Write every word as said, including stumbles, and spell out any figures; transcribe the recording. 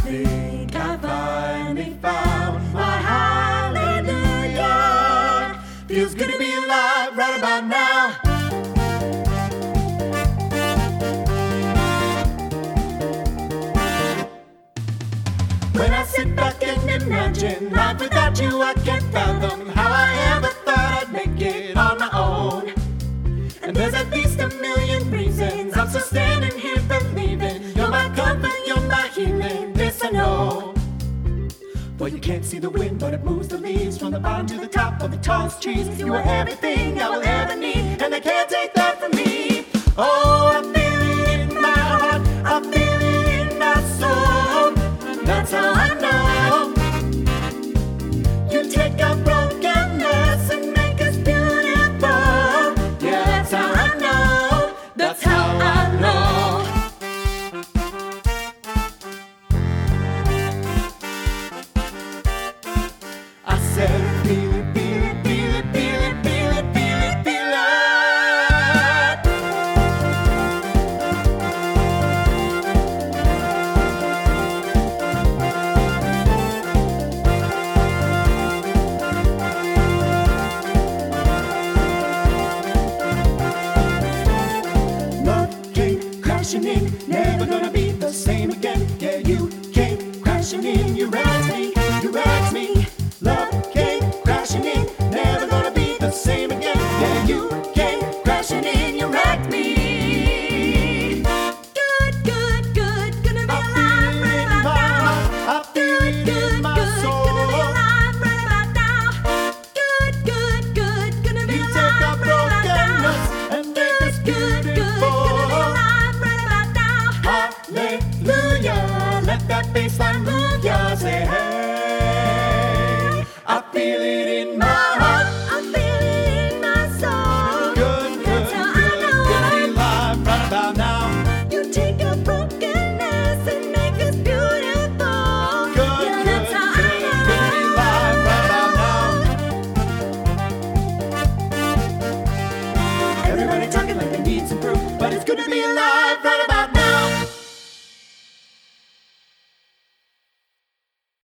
think I finally found my hallelujah. Feels good to be alive right about now. When I sit back and imagine life without you, I can't fathom how I ever thought I'd make it on my own. And there's at least a million reasons I'm still standing here believing you're my comfort, you're my healing, this I know. Well, you can't see the wind, but it moves the leaves from the bottom to the top of the tallest trees. You are everything I will ever need, and they can't take that from me. Oh, I feel it in my heart, I feel it in my soul. That's how I know. You take our brokenness and make us beautiful. Yeah, that's how I know. That's how I know. I said, feel it, feel it, feel it, feel it, feel it, feel it, feel it. Love came crashing in, never gonna be the same again. Yeah, you came crashing in, you raised me, you raised me. Love came crashing in, never gonna be the same again. Yeah, you came crashing in, you wrecked me. Good, good, good, gonna be I alive feel it right in about my now. heart, I feel it Good, in my good, gonna be soul. alive right about now. Good, good, good, gonna be You take alive our right about brokenness now. and make us Good, good, gonna be beautiful. alive right about now. Hallelujah, let that bass line move ya. Say hey, I feel it in my heart. I feel it in my soul. Good, good, That's how I good, know. gonna be live right about now. You take your brokenness and make us beautiful. Good, Yeah, good, that's how good, I know. gonna be live right about now. Everybody talking like they need some proof, but it's good to be alive.